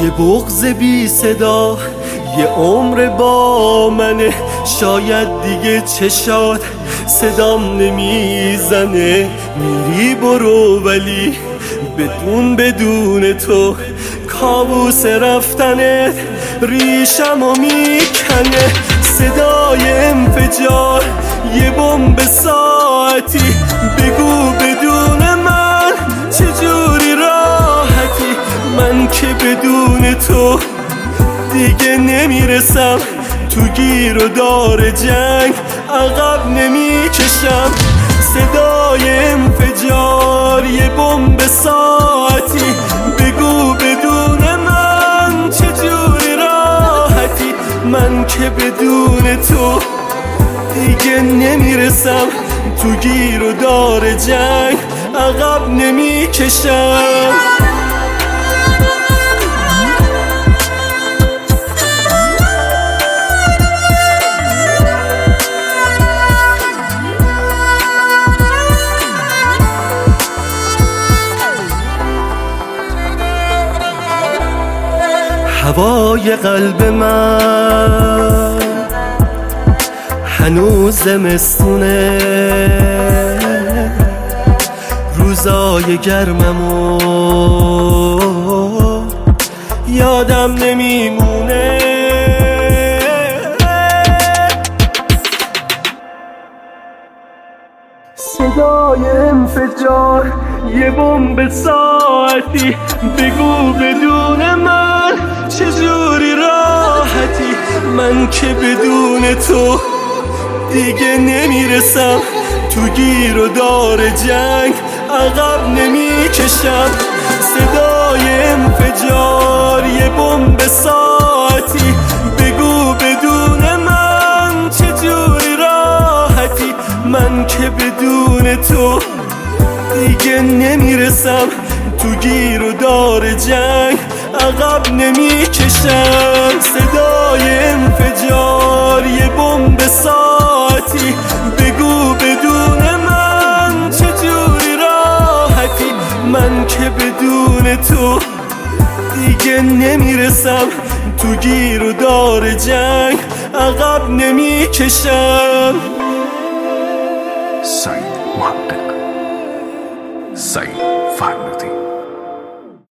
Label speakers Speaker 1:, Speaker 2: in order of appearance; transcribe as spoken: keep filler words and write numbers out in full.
Speaker 1: یه بغض بی صدا یه عمر با منه، شاید دیگه چشات صدام نمیزنه. میری برو ولی بدون بدون تو کابوس رفتنت ریشمو میکنه. صدای انفجار یه بمب ساعتی، بگو بدون من چجوری راحتی. من که بدون تو دیگه نمیرسم، تو گیر و دار جنگ عقب نمیکشم. صدای انفجار یه بمب ساعتی، بگو بدون من چجوری راحتی. من که بدون تو دیگه نمیرسم، تو گیر و دار جنگ عقب نمیکشم. هوای قلب من هنوز زمستونه، روزای گرممو یادم نمیمونه. صدای انفجار یه بمب ساعتی، بگو بدون من چجوری راحتی. من که بدون تو دیگه نمیرسم، تو گیر و دار جنگ عقب نمیکشم. صدای انفجار یه بمب ساعتی، بگو بدون من چجوری راحتی. من که بدون تو دیگه نمیرسم، تو گیر و دار جنگ عقب نمیکشم. صدای انفجار یه بمب ساعتی، بگو بدون من چجوری راحتی. من که بدون تو دیگه نمیرسم، تو گیر و دار جنگ عقب نمیکشم.
Speaker 2: سعید محقق، سعید فرنودی.